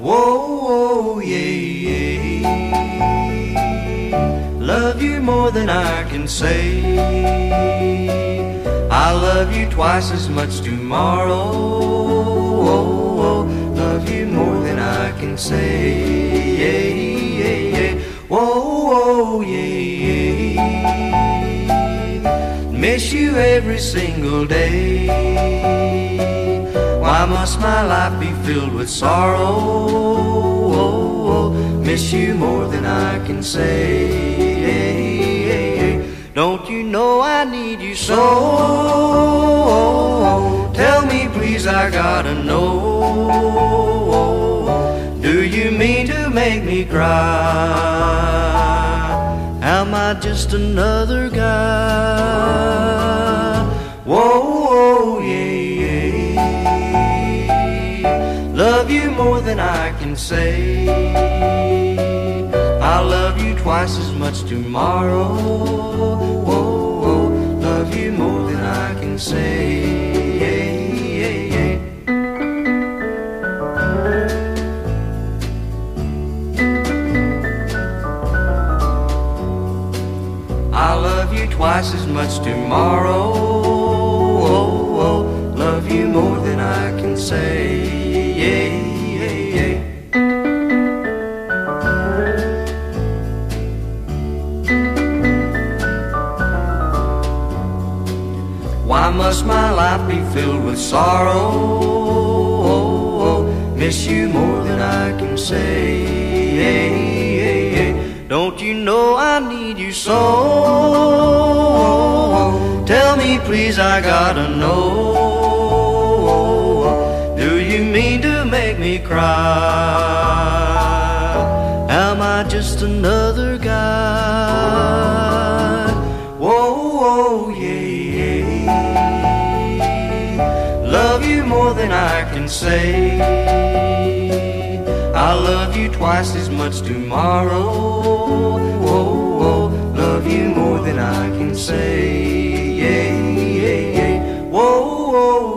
whoa, yeah, yeah. Love you more than I can say. I love you twice as much tomorrow. Love you more than I can say. Yeah, yeah, yeah. Whoa, yeah, yeah. Miss you every single day. Why must my life be filled with sorrow? Miss you more than I can say. Don't you know I need you so? Tell me please, I gotta know. Do you mean to make me cry? Am I just another guy? Whoa, yeah, yeah. Love you more than I can say. I love you twice as much tomorrow. Love you more than I can say. Yeah, yeah, yeah. I love you twice as much tomorrow. Love you more than I can say. Yeah, yeah, yeah. Why must my life be filled with sorrow? Miss you more than I can say. Yeah, yeah, yeah. Don't you know I need you so? Tell me please, I gotta know. Do you mean to make me cry? Am I just another guy? Whoa, yeah, yeah. Love you more than I can say. I love you twice as much tomorrow. Love you more than I can say. Yeah, yeah, yeah. Whoa,